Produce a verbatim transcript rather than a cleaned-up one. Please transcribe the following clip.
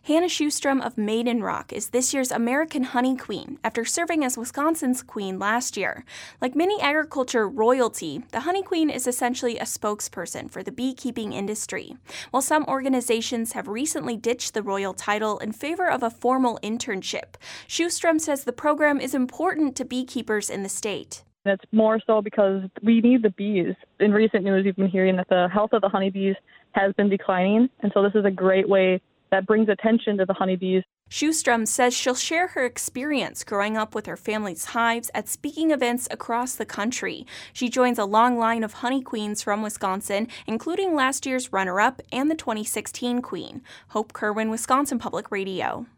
Hannah Schustrom of Maiden Rock is this year's American Honey Queen after serving as Wisconsin's queen last year. Like many agriculture royalty, the Honey Queen is essentially a spokesperson for the beekeeping industry. While some organizations have recently ditched the royal title in favor of a formal internship, Schustrom says the program is important to beekeepers in the state. It's more so because we need the bees. In recent news, we've been hearing that the health of the honeybees has been declining, and so this is a great way that brings attention to the honeybees. Schustrom says she'll share her experience growing up with her family's hives at speaking events across the country. She joins a long line of honey queens from Wisconsin, including last year's runner-up and the twenty sixteen queen. Hope Kerwin, Wisconsin Public Radio.